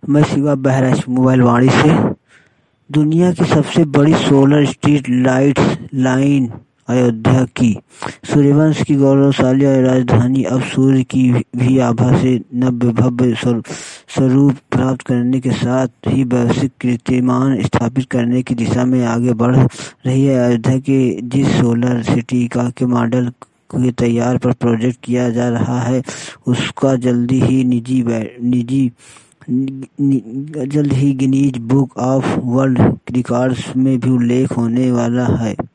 मैं शिवा बहराइच मोबाइल वाणी से। दुनिया की सबसे बड़ी solar street lights line Ayodhya की। सूर्यवंश की गौरवशाली राजधानी अब सूर्य की भी आभा से नव्य भव्य स्वरूप प्राप्त करने के साथ ही वैश्विक कीर्तिमान स्थापित करने की दिशा में आगे बढ़ रही है। अयोध्या के जिस सोलर सिटी का के मॉडल के तैयार पर प्रोजेक्ट किया जा रहा है, उसका जल्द ही Guinness book of world records में भी उल्लेख होने वाला है।